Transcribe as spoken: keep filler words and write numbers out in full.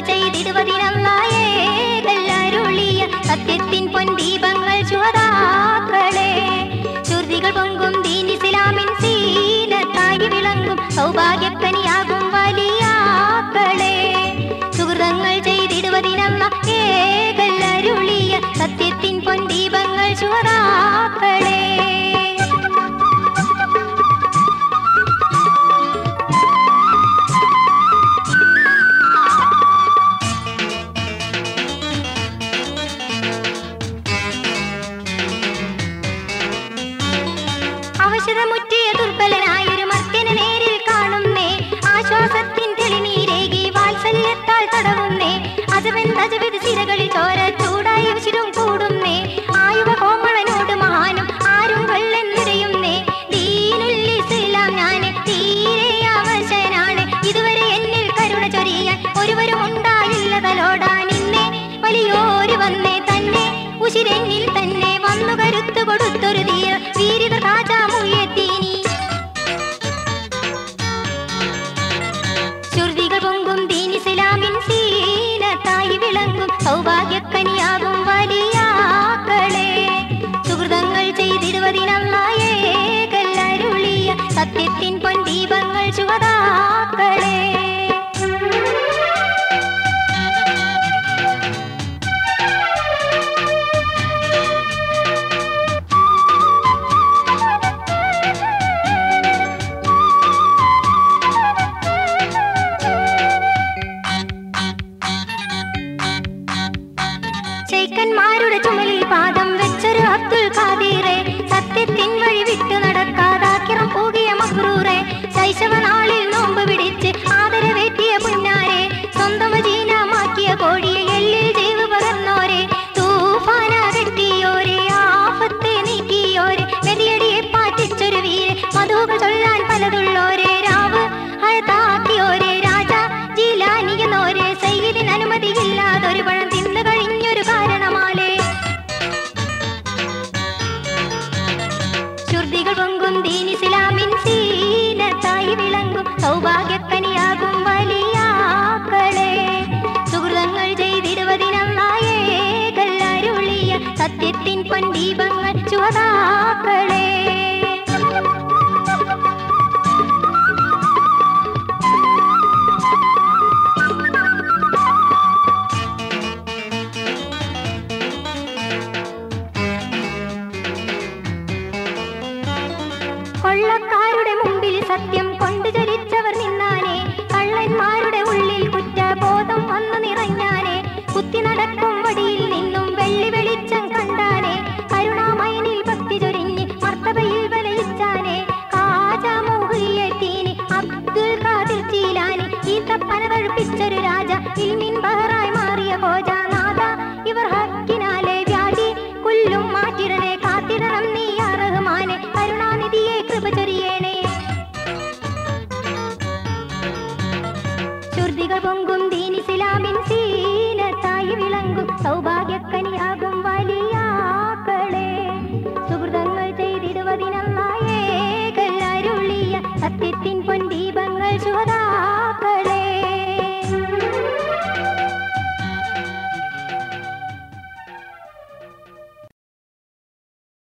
ചെയ്തിടുവതിനല്ലായേ കല്ലരുളിയ സത്യത്തിൻ പൊൻദീപങ്ങൾ ചുവതാക്കളെ ചുർദികൾ പൊങ്കും ദീൻ ഇസ്ലാമിൻ സീനത്തായി വിളങ്ങും സൗഭാഗ്യക്കനിയാകും വലിയാക്കളെ സുഹൃതങ്ങൾ ചെയ്തിടുവതിനല്ലായേ കല്ലരുളിയ സത്യത്തിൻ പൊൻദീപങ്ങൾ ചുവതാക്കളെ അവശതമുറ്റിയ ദുർബലനായൊരു മർത്യനെ നേരിൽ കാണുന്നേ ആശ്വാസത്തിൻ തെളിനീരേകി വാത്സല്യത്താൽ തടവുന്നേ അജവെന്തജവിത് സിരകളിൽ ചോര ചൂടായി വിശിരും കൂടുന്നേ ആയുവ കോമളനോട് മഹാനും ആരും കൊല്ലെന്നിരയുന്നേ ദീനുൽ ഇസ്ലാം ഞാൻ തീരെ അവശനാണ് ഇതുവരെ എന്നിൽ കരുണ ചൊരിയാൻ ഒരുവരും ഉണ്ടായില്ല തലോടാൻ ഇന്നേ വലിയോര് വന്നേ തന്നെ ഉശിരെന്നിൽ തന്നെ വന്നു കരുത്തു കൊടുത്തൊരു ധീര വീരിത രാജാമുയത്തീനി ചുർദികൾ പൊങ്കും ദീൻ ഇസ്ലാമിൻ സീനത്തായി വിളങ്ങും സൗഭാഗ്യക്കനിയാകും വലിയാക്കളെ സുഹൃതങ്ങൾ ചെയ്തിടുവതിനല്ലായേ കല്ലരുളിയ സത്യത്തിൻ പൊൻദീപങ്ങൾ ചുവതാക്കളെ ശൈഖന്മാരുടെ ചുമലിൽ പാദം വെച്ചൊരു അബ്ദുൽ ഖാദിറെ സത്യത്തിൻ വഴി വിട്ടു നടക്കാതാക്കിറം പോകിയ മഹ്റൂറെ ശൈശവ നാളിൽ നോമ്പ് പിടിച്ച് ആദരവേറ്റിയ പുന്നാരെ സ്വന്തം ജീനമാക്കിയ കോഴിയെ എല്ലിൽ ജീവ് പകർന്നോരെ തൂഫാന കെട്ടിയോരെ ആഫത്തെ നീക്കിയോരെ വെതിയടിയെ പാറ്റിച്ചൊരു വീരെ മധുകൾ ചൊല്ലാൻ പലതുള്ളോരെ രാവ് ഹയത്താക്കിയോരെ രാജ ജീലാനിയെന്നോരെ സയ്യിദിന് അനുമതിയില്ലാതൊരു പഴം തിന്നു കഴിഞ്ഞൊരു കാരണമാലേ ചുർദികൾ പൊങ്കും ദീൻ ഇസ്ലാമിൻ സീനത്തായി വിളങ്ങും സൗഭാഗ്യക്കനിയാകും വലിയാക്കളെ സുഹൃതങ്ങൾ ചെയ്തിടുവതിനല്ലായേ കല്ലരുളിയ സത്യത്തിൻ പൊൻദീപങ്ങൾ